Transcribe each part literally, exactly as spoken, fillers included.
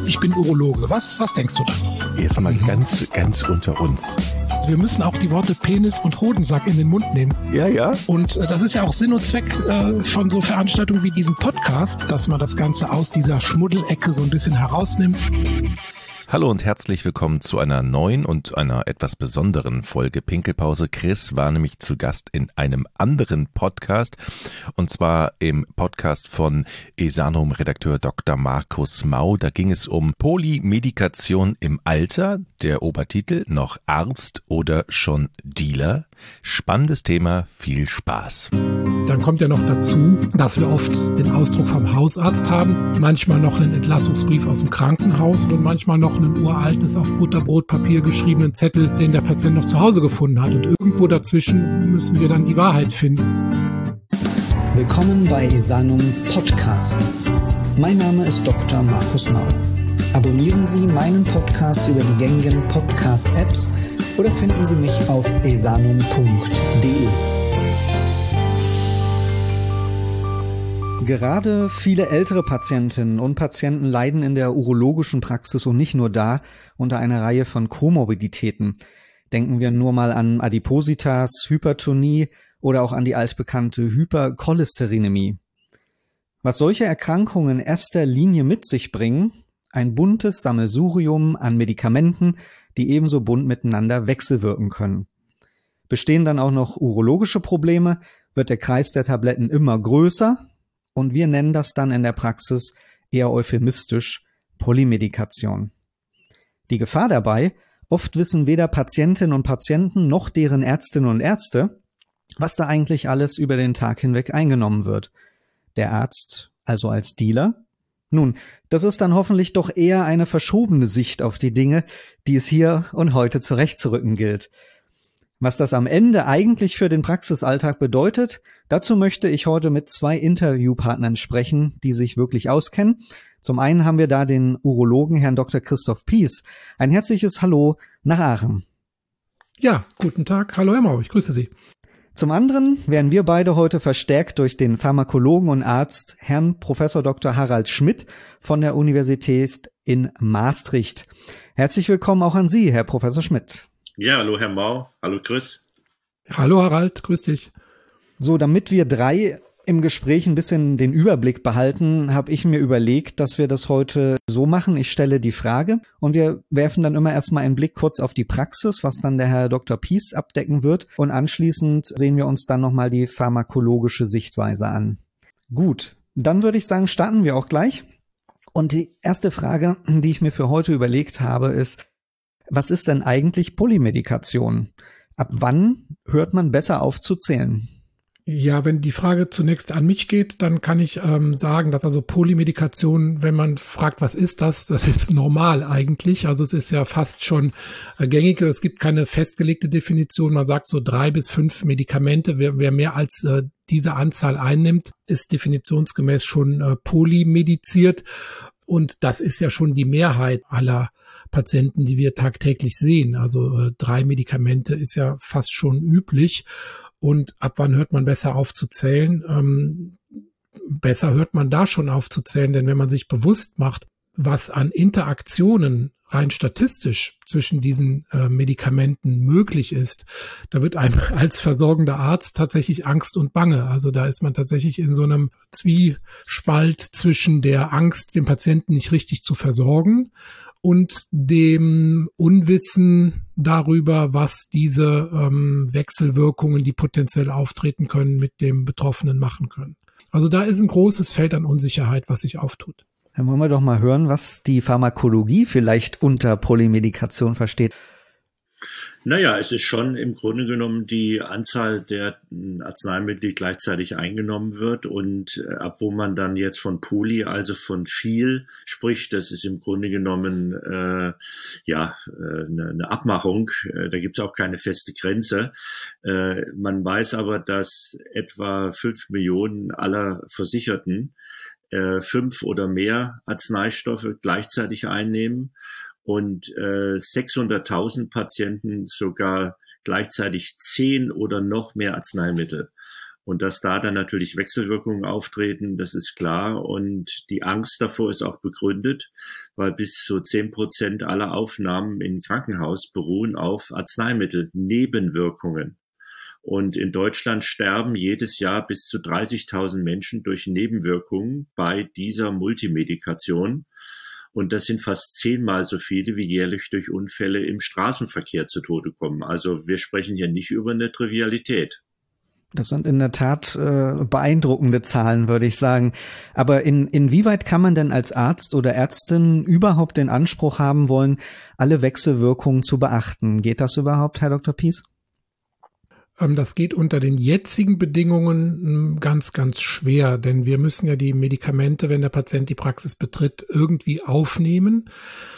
ich bin Urologe. Was, was denkst du da? Jetzt mal ganz, ganz unter uns. Wir müssen auch die Worte Penis und Hodensack in den Mund nehmen. Ja, ja. Und äh, das ist ja auch Sinn und Zweck äh, von so Veranstaltungen wie diesem Podcast, dass man das Ganze aus dieser Schmuddelecke so ein bisschen herausnimmt. Hallo und herzlich willkommen zu einer neuen und einer etwas besonderen Folge Pinkelpause. Chris war nämlich zu Gast in einem anderen Podcast, und zwar im Podcast von Esanum-Redakteur Doktor Markus Mau. Da ging es um Polymedikation im Alter, der Obertitel noch Arzt oder schon Dealer. Spannendes Thema, viel Spaß. Dann kommt ja noch dazu, dass wir oft den Ausdruck vom Hausarzt haben, manchmal noch einen Entlassungsbrief aus dem Krankenhaus und manchmal noch einen uraltes auf Butterbrotpapier geschriebenen Zettel, den der Patient noch zu Hause gefunden hat. Und irgendwo dazwischen müssen wir dann die Wahrheit finden. Willkommen bei Esanum Podcasts. Mein Name ist Doktor Markus Mau. Abonnieren Sie meinen Podcast über die gängigen Podcast-Apps oder finden Sie mich auf esanum punkt de. Gerade viele ältere Patientinnen und Patienten leiden in der urologischen Praxis und nicht nur da unter einer Reihe von Komorbiditäten. Denken wir nur mal an Adipositas, Hypertonie oder auch an die altbekannte Hypercholesterinämie. Was solche Erkrankungen in erster Linie mit sich bringen: ein buntes Sammelsurium an Medikamenten, die ebenso bunt miteinander wechselwirken können. Bestehen dann auch noch urologische Probleme, wird der Kreis der Tabletten immer größer. Und wir nennen das dann in der Praxis eher euphemistisch Polymedikation. Die Gefahr dabei: oft wissen weder Patientinnen und Patienten noch deren Ärztinnen und Ärzte, was da eigentlich alles über den Tag hinweg eingenommen wird. Der Arzt also als Dealer? Nun, das ist dann hoffentlich doch eher eine verschobene Sicht auf die Dinge, die es hier und heute zurechtzurücken gilt. Was das am Ende eigentlich für den Praxisalltag bedeutet, dazu möchte ich heute mit zwei Interviewpartnern sprechen, die sich wirklich auskennen. Zum einen haben wir da den Urologen Herrn Doktor Christoph Pies. Ein herzliches Hallo nach Aachen. Ja, guten Tag. Hallo Herr Mau, ich grüße Sie. Zum anderen werden wir beide heute verstärkt durch den Pharmakologen und Arzt Herrn Professor Doktor Harald Schmidt von der Universität in Maastricht. Herzlich willkommen auch an Sie, Herr Professor Schmidt. Ja, hallo Herr Mau, hallo Chris. Hallo Harald, grüß dich. So, damit wir drei im Gespräch ein bisschen den Überblick behalten, habe ich mir überlegt, dass wir das heute so machen. Ich stelle die Frage und wir werfen dann immer erstmal einen Blick kurz auf die Praxis, was dann der Herr Doktor Pies abdecken wird, und anschließend sehen wir uns dann nochmal die pharmakologische Sichtweise an. Gut, dann würde ich sagen, starten wir auch gleich. Und die erste Frage, die ich mir für heute überlegt habe, ist: Was ist denn eigentlich Polymedikation? Ab wann hört man besser auf zu zählen? Ja, wenn die Frage zunächst an mich geht, dann kann ich ähm, sagen, dass also Polymedikation, wenn man fragt, was ist das, das ist normal eigentlich. Also es ist ja fast schon äh, gängig. Es gibt keine festgelegte Definition. Man sagt so drei bis fünf Medikamente. Wer, wer mehr als äh, diese Anzahl einnimmt, ist definitionsgemäß schon äh, polymediziert. Und das ist ja schon die Mehrheit aller Patienten, die wir tagtäglich sehen. Also äh, drei Medikamente ist ja fast schon üblich. Und ab wann hört man besser auf zu zählen? Ähm, besser hört man da schon auf zu zählen, denn wenn man sich bewusst macht, was an Interaktionen rein statistisch zwischen diesen äh, Medikamenten möglich ist, da wird einem als versorgender Arzt tatsächlich Angst und Bange. Also da ist man tatsächlich in so einem Zwiespalt zwischen der Angst, den Patienten nicht richtig zu versorgen, und dem Unwissen darüber, was diese ähm, Wechselwirkungen, die potenziell auftreten können, mit dem Betroffenen machen können. Also da ist ein großes Feld an Unsicherheit, was sich auftut. Dann wollen wir doch mal hören, was die Pharmakologie vielleicht unter Polymedikation versteht. Naja, es ist schon im Grunde genommen die Anzahl der Arzneimittel, die gleichzeitig eingenommen wird, und äh, ab wo man dann jetzt von Poly, also von viel spricht, das ist im Grunde genommen äh, ja äh, eine, eine Abmachung. Äh, da gibt es auch keine feste Grenze. Äh, man weiß aber, dass etwa fünf Millionen aller Versicherten äh, fünf oder mehr Arzneistoffe gleichzeitig einnehmen und äh, sechshunderttausend Patienten sogar gleichzeitig zehn oder noch mehr Arzneimittel. Und dass da dann natürlich Wechselwirkungen auftreten, das ist klar. Und die Angst davor ist auch begründet, weil bis zu zehn Prozent aller Aufnahmen im Krankenhaus beruhen auf Arzneimittelnebenwirkungen. Und in Deutschland sterben jedes Jahr bis zu dreißigtausend Menschen durch Nebenwirkungen bei dieser Multimedikation. Und das sind fast zehnmal so viele, wie jährlich durch Unfälle im Straßenverkehr zu Tode kommen. Also wir sprechen hier nicht über eine Trivialität. Das sind in der Tat äh, beeindruckende Zahlen, würde ich sagen. Aber in, inwieweit kann man denn als Arzt oder Ärztin überhaupt den Anspruch haben wollen, alle Wechselwirkungen zu beachten? Geht das überhaupt, Herr Doktor Pies? Das geht unter den jetzigen Bedingungen ganz, ganz schwer, denn wir müssen ja die Medikamente, wenn der Patient die Praxis betritt, irgendwie aufnehmen.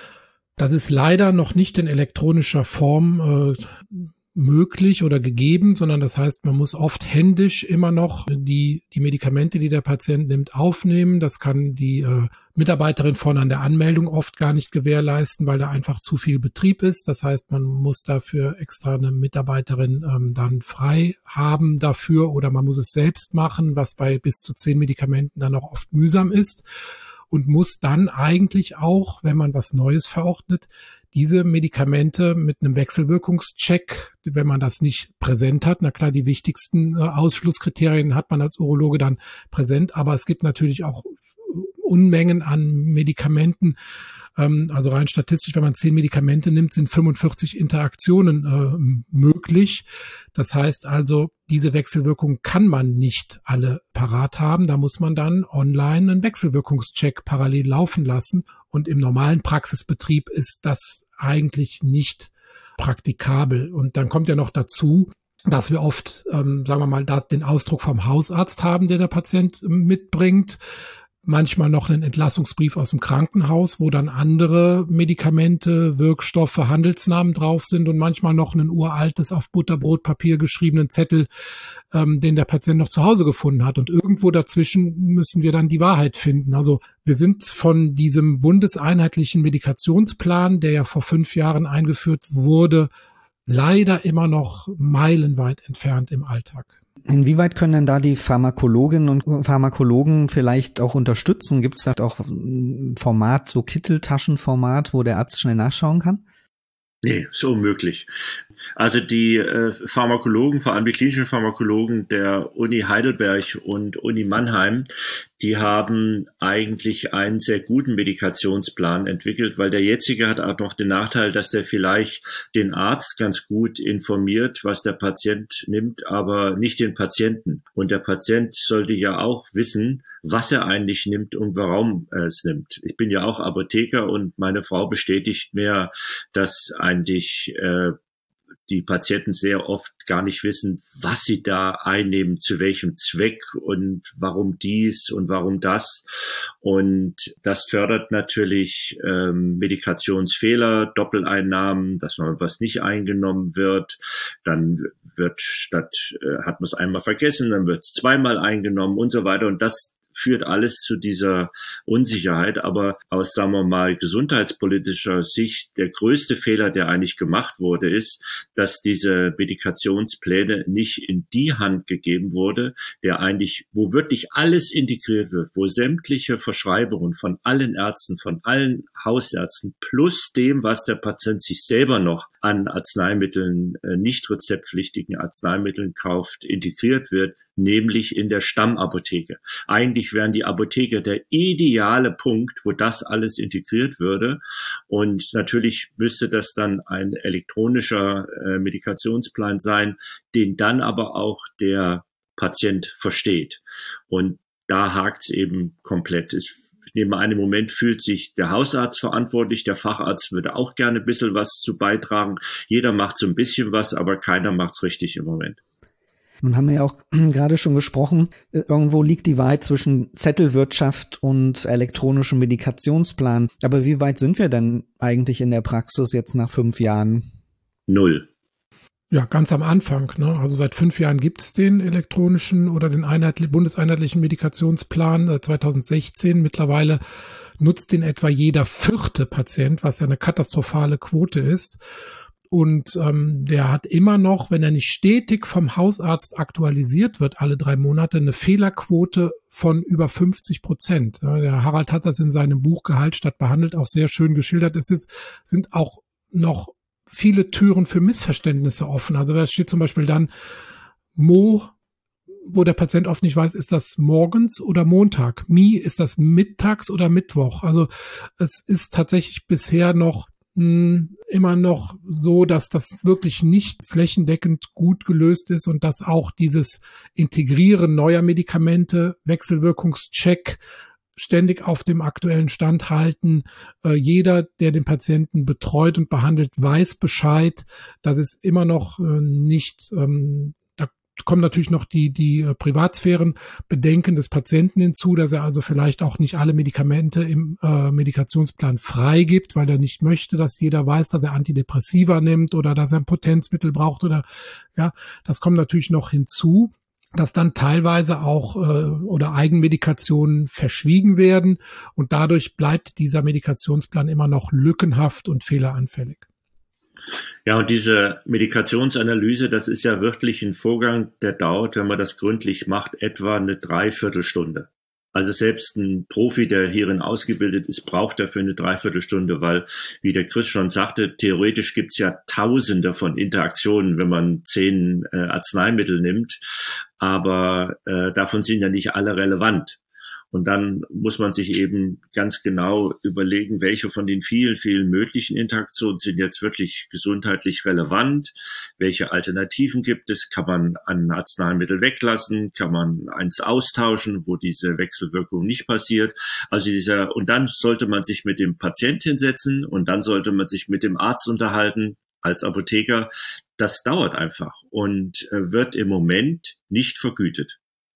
Das ist leider noch nicht in elektronischer Form äh, möglich oder gegeben, sondern das heißt, man muss oft händisch immer noch die die Medikamente, die der Patient nimmt, aufnehmen. Das kann die äh, Mitarbeiterin vorne an der Anmeldung oft gar nicht gewährleisten, weil da einfach zu viel Betrieb ist. Das heißt, man muss dafür extra eine Mitarbeiterin ähm, dann frei haben dafür oder man muss es selbst machen, was bei bis zu zehn Medikamenten dann auch oft mühsam ist und muss dann eigentlich auch, wenn man was Neues verordnet, diese Medikamente mit einem Wechselwirkungscheck, wenn man das nicht präsent hat, na klar, die wichtigsten äh, Ausschlusskriterien hat man als Urologe dann präsent, aber es gibt natürlich auch Unmengen an Medikamenten. Ähm, also rein statistisch, wenn man zehn Medikamente nimmt, sind fünfundvierzig Interaktionen äh, möglich. Das heißt also, diese Wechselwirkungen kann man nicht alle parat haben. Da muss man dann online einen Wechselwirkungscheck parallel laufen lassen. Und im normalen Praxisbetrieb ist das eigentlich nicht praktikabel. Und dann kommt ja noch dazu, dass wir oft, ähm, sagen wir mal, das, den Ausdruck vom Hausarzt haben, der der Patient mitbringt. Manchmal noch einen Entlassungsbrief aus dem Krankenhaus, wo dann andere Medikamente, Wirkstoffe, Handelsnamen drauf sind und manchmal noch ein uraltes, auf Butterbrotpapier geschriebenen Zettel, ähm, den der Patient noch zu Hause gefunden hat. Und irgendwo dazwischen müssen wir dann die Wahrheit finden. Also wir sind von diesem bundeseinheitlichen Medikationsplan, der ja vor fünf Jahren eingeführt wurde, leider immer noch meilenweit entfernt im Alltag. Inwieweit können denn da die Pharmakologinnen und Pharmakologen vielleicht auch unterstützen? Gibt es da auch ein Format, so Kitteltaschenformat, wo der Arzt schnell nachschauen kann? Nee, ist unmöglich. Also die äh, Pharmakologen, vor allem die klinischen Pharmakologen der Uni Heidelberg und Uni Mannheim, die haben eigentlich einen sehr guten Medikationsplan entwickelt, weil der jetzige hat auch noch den Nachteil, dass der vielleicht den Arzt ganz gut informiert, was der Patient nimmt, aber nicht den Patienten. Und der Patient sollte ja auch wissen, was er eigentlich nimmt und warum er es nimmt. Ich bin ja auch Apotheker und meine Frau bestätigt mir, dass eigentlich äh, die Patienten sehr oft gar nicht wissen, was sie da einnehmen, zu welchem Zweck und warum dies und warum das. Und das fördert natürlich ähm, Medikationsfehler, Doppeleinnahmen, dass man was nicht eingenommen wird. Dann wird statt, äh, hat man es einmal vergessen, dann wird es zweimal eingenommen und so weiter. Und das führt alles zu dieser Unsicherheit. Aber aus, sagen wir mal, gesundheitspolitischer Sicht, der größte Fehler, der eigentlich gemacht wurde, ist, dass diese Medikationspläne nicht in die Hand gegeben wurde, der eigentlich, wo wirklich alles integriert wird, wo sämtliche Verschreibungen von allen Ärzten, von allen Hausärzten plus dem, was der Patient sich selber noch an Arzneimitteln, nicht rezeptpflichtigen Arzneimitteln kauft, integriert wird, nämlich in der Stammapotheke. Eigentlich wären die Apotheker der ideale Punkt, wo das alles integriert würde. Und natürlich müsste das dann ein elektronischer äh, Medikationsplan sein, den dann aber auch der Patient versteht. Und da hakt es eben komplett. Es Ich nehme an, im Moment fühlt sich der Hausarzt verantwortlich, der Facharzt würde auch gerne ein bisschen was zu beitragen. Jeder macht so ein bisschen was, aber keiner macht's richtig im Moment. Nun haben wir ja auch gerade schon gesprochen, irgendwo liegt die Wahrheit zwischen Zettelwirtschaft und elektronischem Medikationsplan. Aber wie weit sind wir denn eigentlich in der Praxis jetzt nach fünf Jahren? Null. Ja, ganz am Anfang, ne? Also seit fünf Jahren gibt es den elektronischen oder den einheitlichen, bundeseinheitlichen Medikationsplan seit zweitausendsechzehn. Mittlerweile nutzt den etwa jeder vierte Patient, was ja eine katastrophale Quote ist. Und ähm, der hat immer noch, wenn er nicht stetig vom Hausarzt aktualisiert wird, alle drei Monate, eine Fehlerquote von über fünfzig Prozent. Ja, der Harald hat das in seinem Buch Gehalt statt behandelt auch sehr schön geschildert. Es ist, sind auch noch viele Türen für Missverständnisse offen. Also da steht zum Beispiel dann Mo, wo der Patient oft nicht weiß, ist das morgens oder Montag? Mi, ist das mittags oder Mittwoch? Also es ist tatsächlich bisher noch immer noch so, dass das wirklich nicht flächendeckend gut gelöst ist und dass auch dieses Integrieren neuer Medikamente, Wechselwirkungscheck, ständig auf dem aktuellen Stand halten. Äh, jeder, der den Patienten betreut und behandelt, weiß Bescheid. Das ist immer noch äh, nicht ähm, kommen natürlich noch die die äh, Privatsphärenbedenken des Patienten hinzu, dass er also vielleicht auch nicht alle Medikamente im äh, Medikationsplan freigibt, weil er nicht möchte, dass jeder weiß, dass er Antidepressiva nimmt oder dass er ein Potenzmittel braucht oder ja, das kommt natürlich noch hinzu, dass dann teilweise auch äh, oder Eigenmedikationen verschwiegen werden und dadurch bleibt dieser Medikationsplan immer noch lückenhaft und fehleranfällig. Ja, und diese Medikationsanalyse, das ist ja wirklich ein Vorgang, der dauert, wenn man das gründlich macht, etwa eine Dreiviertelstunde. Also selbst ein Profi, der hierin ausgebildet ist, braucht dafür eine Dreiviertelstunde, weil, wie der Chris schon sagte, theoretisch gibt's ja Tausende von Interaktionen, wenn man zehn äh, Arzneimittel nimmt, aber äh, davon sind ja nicht alle relevant. Und dann muss man sich eben ganz genau überlegen, welche von den vielen, vielen möglichen Interaktionen sind jetzt wirklich gesundheitlich relevant, welche Alternativen gibt es, kann man ein Arzneimittel weglassen, kann man eins austauschen, wo diese Wechselwirkung nicht passiert. Also dieser, und dann sollte man sich mit dem Patient hinsetzen und dann sollte man sich mit dem Arzt unterhalten als Apotheker. Das dauert einfach und wird im Moment nicht vergütet.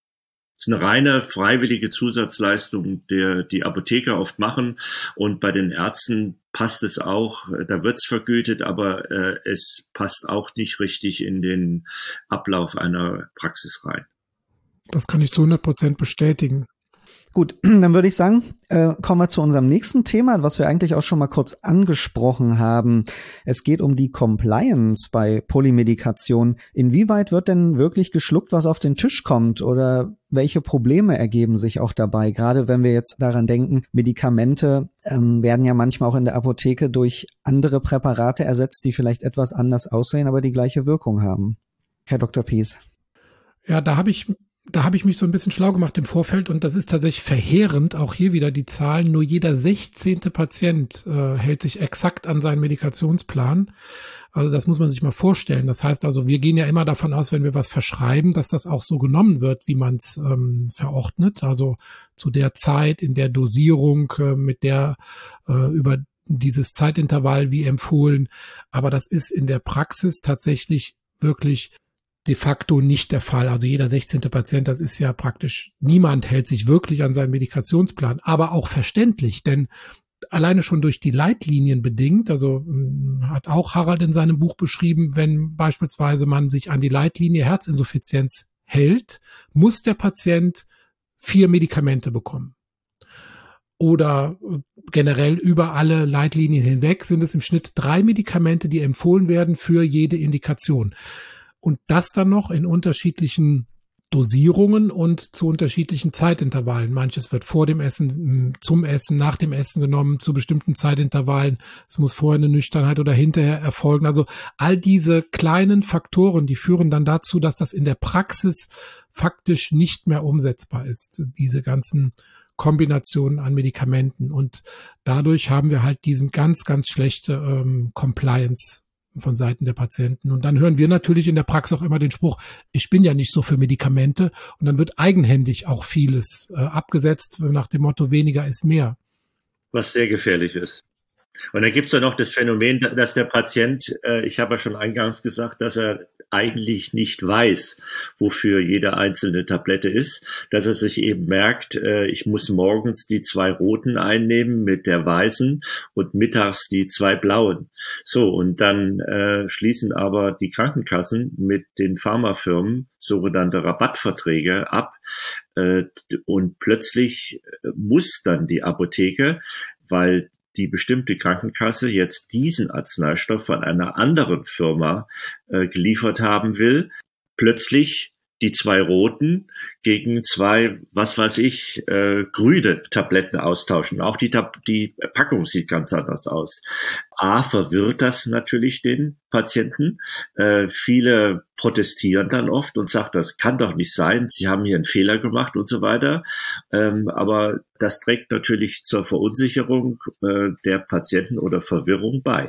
Das ist eine reine freiwillige Zusatzleistung, der die Apotheker oft machen. Und bei den Ärzten passt es auch, da wird es vergütet, aber äh, es passt auch nicht richtig in den Ablauf einer Praxis rein. Das kann ich zu hundert Prozent bestätigen. Gut, dann würde ich sagen, äh, kommen wir zu unserem nächsten Thema, was wir eigentlich auch schon mal kurz angesprochen haben. Es geht um die Compliance bei Polymedikation. Inwieweit wird denn wirklich geschluckt, was auf den Tisch kommt? Oder welche Probleme ergeben sich auch dabei? Gerade wenn wir jetzt daran denken, Medikamente ähm, werden ja manchmal auch in der Apotheke durch andere Präparate ersetzt, die vielleicht etwas anders aussehen, aber die gleiche Wirkung haben. Herr Doktor Pies. Ja, da habe ich Da habe ich mich so ein bisschen schlau gemacht im Vorfeld und das ist tatsächlich verheerend, auch hier wieder die Zahlen. Nur jeder sechzehnte Patient äh, hält sich exakt an seinen Medikationsplan. Also das muss man sich mal vorstellen. Das heißt also, wir gehen ja immer davon aus, wenn wir was verschreiben, dass das auch so genommen wird, wie man es ähm, verordnet. Also zu der Zeit, in der Dosierung, äh, mit der äh, über dieses Zeitintervall wie empfohlen. Aber das ist in der Praxis tatsächlich wirklich de facto nicht der Fall. Also jeder sechzehnte Patient, das ist ja praktisch, niemand hält sich wirklich an seinen Medikationsplan, aber auch verständlich, denn alleine schon durch die Leitlinien bedingt, also hat auch Harald in seinem Buch beschrieben, wenn beispielsweise man sich an die Leitlinie Herzinsuffizienz hält, muss der Patient vier Medikamente bekommen. Oder generell über alle Leitlinien hinweg sind es im Schnitt drei Medikamente, die empfohlen werden für jede Indikation. Und das dann noch in unterschiedlichen Dosierungen und zu unterschiedlichen Zeitintervallen. Manches wird vor dem Essen, zum Essen, nach dem Essen genommen, zu bestimmten Zeitintervallen. Es muss vorher eine Nüchternheit oder hinterher erfolgen. Also all diese kleinen Faktoren, die führen dann dazu, dass das in der Praxis faktisch nicht mehr umsetzbar ist, diese ganzen Kombinationen an Medikamenten. Und dadurch haben wir halt diesen ganz, ganz schlechte ähm, Compliance von Seiten der Patienten. Und dann hören wir natürlich in der Praxis auch immer den Spruch, ich bin ja nicht so für Medikamente. Und dann wird eigenhändig auch vieles äh, abgesetzt nach dem Motto, weniger ist mehr. Was sehr gefährlich ist. Und dann gibt es ja noch das Phänomen, dass der Patient, äh, ich habe ja schon eingangs gesagt, dass er eigentlich nicht weiß, wofür jede einzelne Tablette ist, dass er sich eben merkt, äh, ich muss morgens die zwei roten einnehmen mit der weißen und mittags die zwei blauen. So, und dann äh, schließen aber die Krankenkassen mit den Pharmafirmen sogenannte Rabattverträge ab äh, und plötzlich muss dann die Apotheke, weil die bestimmte Krankenkasse jetzt diesen Arzneistoff von einer anderen Firma äh, geliefert haben will, plötzlich die zwei roten gegen zwei, was weiß ich, äh, grüne Tabletten austauschen. Auch die, Tab- die Packung sieht ganz anders aus. A, verwirrt das natürlich den Patienten. Äh, viele protestieren dann oft und sagen, das kann doch nicht sein, Sie haben hier einen Fehler gemacht und so weiter. Ähm, aber das trägt natürlich zur Verunsicherung äh, der Patienten oder Verwirrung bei.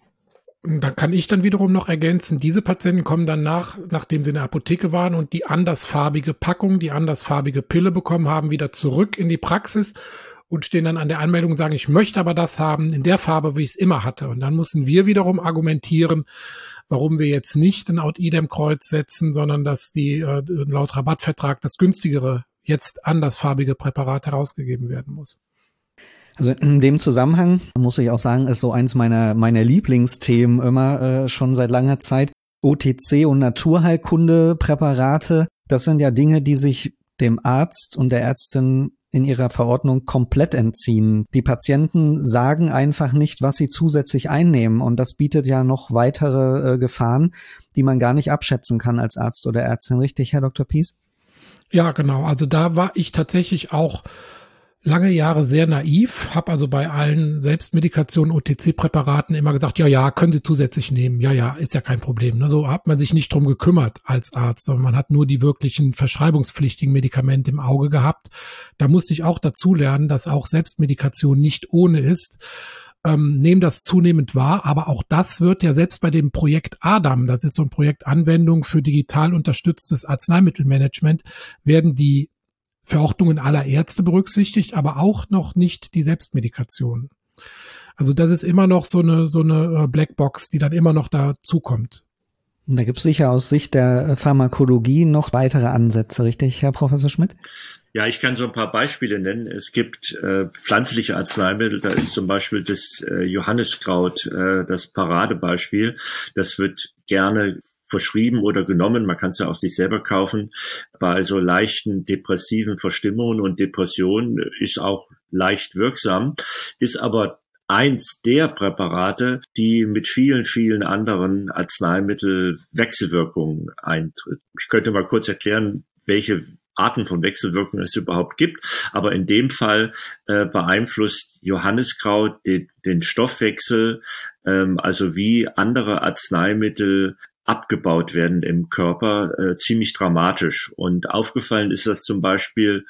Da kann ich dann wiederum noch ergänzen, diese Patienten kommen dann nach, nachdem sie in der Apotheke waren und die andersfarbige Packung, die andersfarbige Pille bekommen haben, wieder zurück in die Praxis und stehen dann an der Anmeldung und sagen, ich möchte aber das haben in der Farbe, wie ich es immer hatte. Und dann müssen wir wiederum argumentieren, warum wir jetzt nicht ein Out-Idem-Kreuz setzen, sondern dass die äh, laut Rabattvertrag das günstigere, jetzt andersfarbige Präparat herausgegeben werden muss. Also in dem Zusammenhang muss ich auch sagen, ist so eins meiner meiner Lieblingsthemen immer äh, schon seit langer Zeit. O T C und Naturheilkunde-Präparate, das sind ja Dinge, die sich dem Arzt und der Ärztin in ihrer Verordnung komplett entziehen. Die Patienten sagen einfach nicht, was sie zusätzlich einnehmen, und das bietet ja noch weitere äh, Gefahren, die man gar nicht abschätzen kann als Arzt oder Ärztin. Richtig, Herr Doktor Pies? Ja, genau. Also da war ich tatsächlich auch lange Jahre sehr naiv, habe also bei allen Selbstmedikationen, O T C-Präparaten immer gesagt, ja, ja, können Sie zusätzlich nehmen, ja, ja, ist ja kein Problem. Ne? So hat man sich nicht drum gekümmert als Arzt, sondern man hat nur die wirklichen verschreibungspflichtigen Medikamente im Auge gehabt. Da musste ich auch dazu lernen, dass auch Selbstmedikation nicht ohne ist. Ähm, nehmen das zunehmend wahr, aber auch das wird ja selbst bei dem Projekt ADAM, das ist so ein Projekt Anwendung für digital unterstütztes Arzneimittelmanagement, werden die Verordnungen aller Ärzte berücksichtigt, aber auch noch nicht die Selbstmedikation. Also das ist immer noch so eine so eine Blackbox, die dann immer noch dazukommt. Da gibt es sicher aus Sicht der Pharmakologie noch weitere Ansätze, richtig, Herr Professor Schmidt? Ja, ich kann so ein paar Beispiele nennen. Es gibt äh, pflanzliche Arzneimittel, da ist zum Beispiel das äh, Johanniskraut äh, das Paradebeispiel. Das wird gerne verschrieben oder genommen, man kann es ja auch sich selber kaufen, bei so leichten depressiven Verstimmungen und Depressionen, ist auch leicht wirksam, ist aber eins der Präparate, die mit vielen, vielen anderen Arzneimitteln Wechselwirkungen eintritt. Ich könnte mal kurz erklären, welche Arten von Wechselwirkungen es überhaupt gibt, aber in dem Fall äh, beeinflusst Johanniskraut den, den Stoffwechsel, ähm, also wie andere Arzneimittel abgebaut werden im Körper, äh, ziemlich dramatisch. Und aufgefallen ist das zum Beispiel,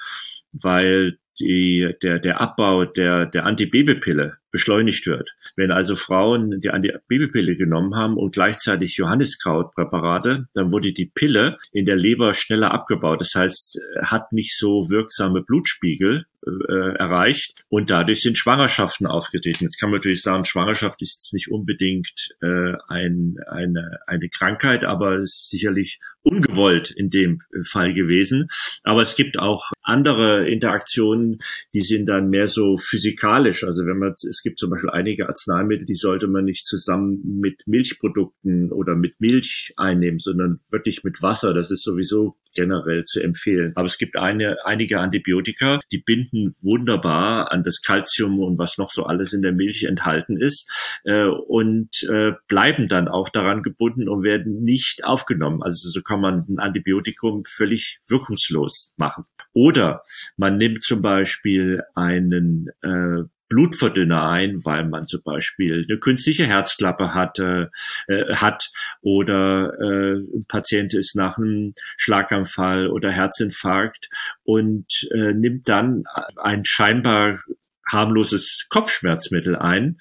weil die, der, der Abbau der, der Antibabypille beschleunigt wird. Wenn also Frauen die Antibabypille genommen haben und gleichzeitig Johanniskrautpräparate, dann wurde die Pille in der Leber schneller abgebaut. Das heißt, hat nicht so wirksame Blutspiegel äh, erreicht und dadurch sind Schwangerschaften aufgetreten. Jetzt kann man natürlich sagen, Schwangerschaft ist jetzt nicht unbedingt äh, ein, eine, eine Krankheit, aber es ist sicherlich ungewollt in dem Fall gewesen. Aber es gibt auch andere Interaktionen, die sind dann mehr so physikalisch. Also wenn man, es gibt zum Beispiel einige Arzneimittel, die sollte man nicht zusammen mit Milchprodukten oder mit Milch einnehmen, sondern wirklich mit Wasser. Das ist sowieso generell zu empfehlen. Aber es gibt eine, einige Antibiotika, die binden wunderbar an das Calcium und was noch so alles in der Milch enthalten ist äh, und äh, bleiben dann auch daran gebunden und werden nicht aufgenommen. Also so kann man ein Antibiotikum völlig wirkungslos machen. Oder man nimmt zum Beispiel einen äh, Blutverdünner ein, weil man zum Beispiel eine künstliche Herzklappe hat, äh, hat oder äh, ein Patient ist nach einem Schlaganfall oder Herzinfarkt und äh, nimmt dann ein scheinbar harmloses Kopfschmerzmittel ein,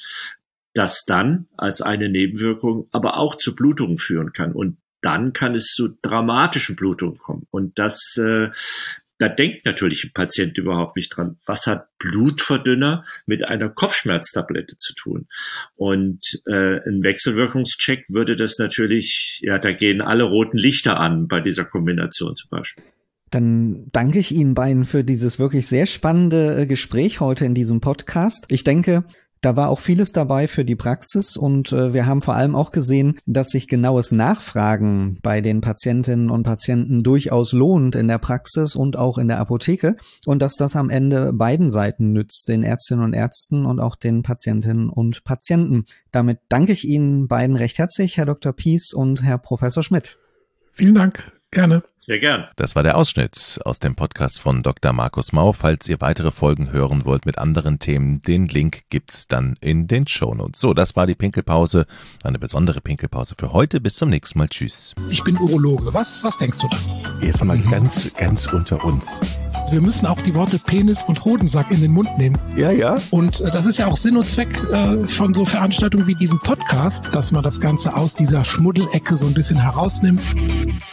das dann als eine Nebenwirkung aber auch zu Blutungen führen kann. Und dann kann es zu dramatischen Blutungen kommen. Und das äh, Da denkt natürlich ein Patient überhaupt nicht dran. Was hat Blutverdünner mit einer Kopfschmerztablette zu tun? Und äh, ein Wechselwirkungscheck würde das natürlich, ja, da gehen alle roten Lichter an bei dieser Kombination zum Beispiel. Dann danke ich Ihnen beiden für dieses wirklich sehr spannende Gespräch heute in diesem Podcast. Ich denke, Da war auch vieles dabei für die Praxis und äh, wir haben vor allem auch gesehen, dass sich genaues Nachfragen bei den Patientinnen und Patienten durchaus lohnt in der Praxis und auch in der Apotheke und dass das am Ende beiden Seiten nützt, den Ärztinnen und Ärzten und auch den Patientinnen und Patienten. Damit danke ich Ihnen beiden recht herzlich, Herr Doktor Pies und Herr Professor Schmidt. Vielen Dank. Gerne. Sehr gern. Das war der Ausschnitt aus dem Podcast von Doktor Markus Mau. Falls ihr weitere Folgen hören wollt mit anderen Themen, den Link gibt's dann in den Shownotes. So, das war die Pinkelpause, eine besondere Pinkelpause für heute. Bis zum nächsten Mal. Tschüss. Ich bin Urologe. Was, was denkst du da? Jetzt mal ganz, ganz unter uns. Wir müssen auch die Worte Penis und Hodensack in den Mund nehmen. Ja, ja. Und äh, das ist ja auch Sinn und Zweck äh, von so Veranstaltungen wie diesem Podcast, dass man das Ganze aus dieser Schmuddelecke so ein bisschen herausnimmt.